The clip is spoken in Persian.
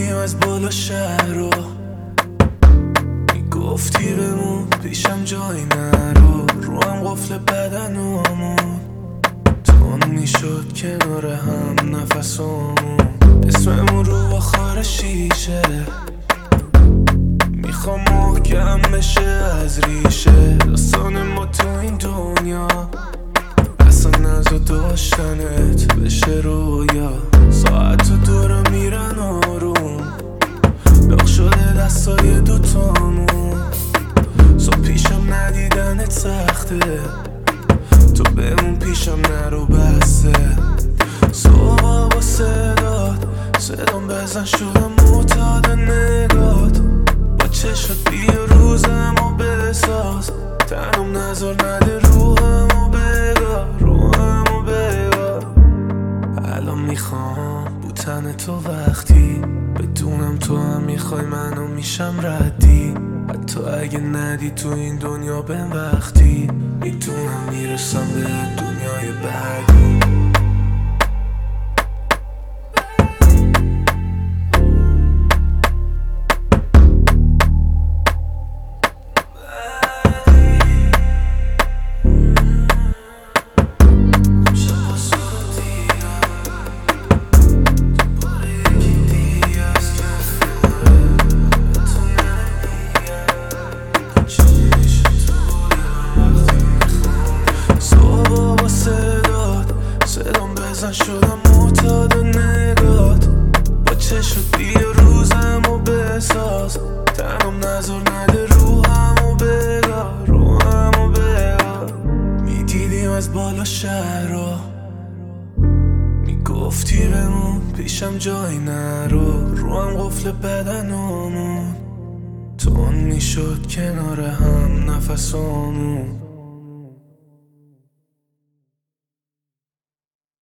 میدیدیم از بالا شهر رو، میگفتی بمون پیشم جایی نرو، رو هم قفل بدنمون تون میشد کنار هم نفسمون، اسممون رو آخر شیشه، میخوام محکم بشه از ریشه داستان ما تو این دنیا، اصلا نزا داشتنت بشه رویا، ساعت و دورا میرن آروم، داغ شده دستای دوتامون، صبح پیشم ندیدنت سخته، تو بمون پیشم نرو بسته، صبح با صدام بزن شدم معتاد نگات، با چشات بیا روزمو بساز، تنم نذار نده روحمو بگار، الان میخوام بودن تو وقتی بدونم تو هم میخوای منو میشم ردی، حتی اگه ندی تو این دنیا بهم وقتی میدونم میرسم به دنیای بعدی. بزن شدم معتاد نگات، با چشت بیا روزمو بساز، تنم نذار نده روحمو بگار، میدیدیم از بالا شهر رو، میگفتی بمون پیشم جایی نرو، رو هم قفل بدنمون تون میشد کنار هم نفسمون،